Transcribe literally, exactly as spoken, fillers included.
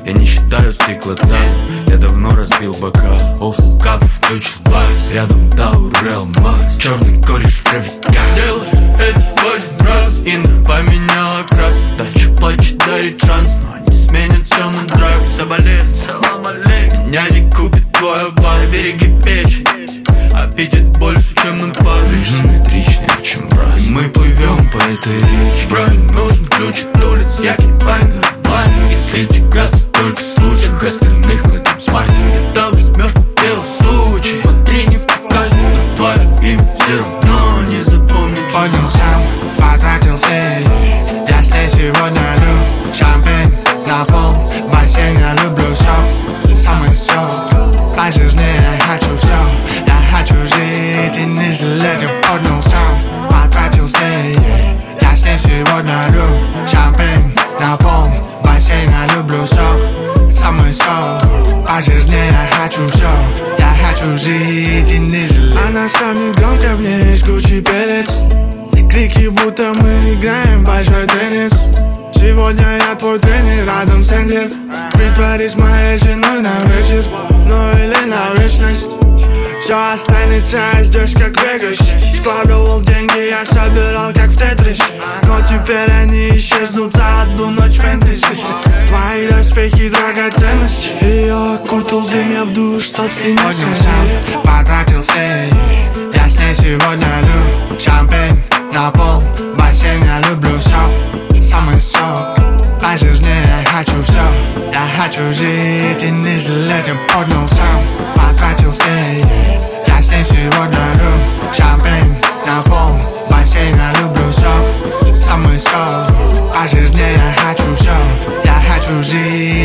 Я не считаю стеклотан, я давно разбил бокал. Офф, кап, включил бас, рядом Таурел Макс. Черный кореш, трафикант. Делай это в один раз, Инна поменяла крас. Дальше плачет, дарит шанс, но они сменят все на драйв. Соболеет, салам алейкум. Меня не купит твой аван. Береги печень, аппетит больше, чем напад. Жизнь симметричнее, чем брат. И мы плывем по этой речке. Брат, нужен ключ от улиц, я кипаю нормально. Если тягаться только в случаях, остальных кладем спать. Ты там возьмешь по первый случай. Смотри, не втыкай, но твое имя все равно не запомнить. Поднял сам, потратил все. Я с ней сегодня люблю шампейн на пол. В бассейне я люблю сок, самый сок. Пожирнее я хочу все. Я хочу жить и не жалеть. Я поднял сам, потратил с ней. Я с ней сегодня люблю шампейн на пол. В бассейне я люблю сок, самый сок. Пожирнее я хочу все. Я хочу жить и не жалеть. Она станет громко в ней жгучий перец. Крики, будто мы играем в большой теннис. Сегодня я твой тренер, Адам Сэндлер. Притворись моей женой на вечер, ну или на вечность. Все останется здесь, как в Вегасе. Складывал деньги, я собирал, как в Тетрис. Но теперь они исчезнут за одну ночь фэнтези. Твои доспехи, драгоценности. Ее окутал дым, я в душ, чтоб с ней не сходить. Потратил все. Я с ней сегодня люблю шампейн на пол. В бассейне я люблю сок, самый сок. Пожирнее я хочу все. Я хочу жить и не жалеть. Я поднял сам, потратил с ней. Я с ней сегодня люблю шампейн на пол. В бассейне я люблю сок, самый сок. Пожирнее я хочу все. Я хочу жить